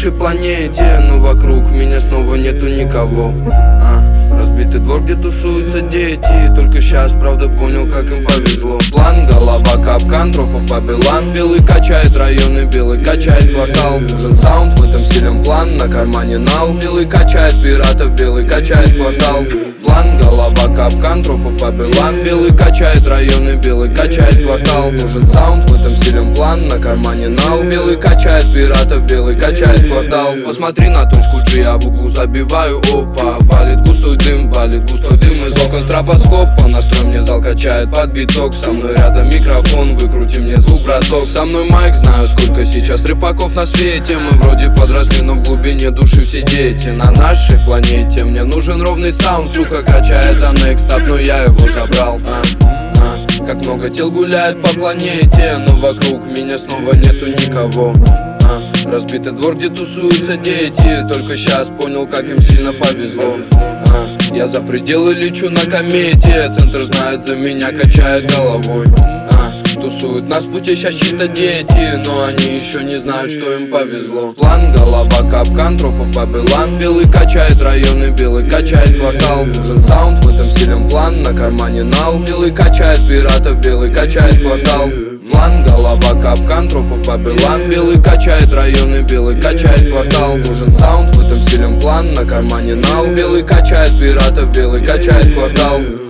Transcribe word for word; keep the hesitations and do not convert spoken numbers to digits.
нашей планете, но вокруг меня снова нету никого. а. Разбитый двор, где тусуются дети. Только сейчас, правда, понял, как им повезло. План, голова, капкан, тропов побелан. Белый качает районы, белый качает квартал. Нужен саунд, в этом силен план. На кармане нал. Белый качает пиратов, белый качает квартал. План, голова, капкан, тропов побелан. Белый качает районы, белый качает квартал. Нужен саунд, в этом силен план. На кармане нал. Белый качает пиратов, белый качает квартал. Посмотри на точку G, я в углу забиваю. Опа, валит густой дым, валит густой дым из окон стробоскопа. Настрой мне зал качает под биток. Со мной рядом микрофон, выкрути мне звук, браток. Со мной майк, знаю, сколько сейчас рыбаков на свете. Мы вроде подросли, но в глубине души все дети. На нашей планете мне нужен ровный саунд. Сука, качается next up, но я его забрал. а, а. Как много тел гуляет по планете, но вокруг меня снова нету никого. а. Разбитый двор, где тусуются дети. Только сейчас понял, как им сильно повезло. а. Я за пределы лечу на комете. Центр знает за меня, качает головой. а. Тусуют нас в пути сейчас чьи-то дети, но они еще не знают, что им повезло. План, голова, капкан, тропов побелан. Белый качает районы, белый качает квартал. Нужен саунд, в этом силен план. На кармане нал. Белый качает пиратов, белый качает квартал. План, голова, капкан, тропов побелан. Белый качает районы, белый качает квартал. Нужен саунд, в этом силен план. На кармане нал. Белый качает пиратов, белый качает квартал.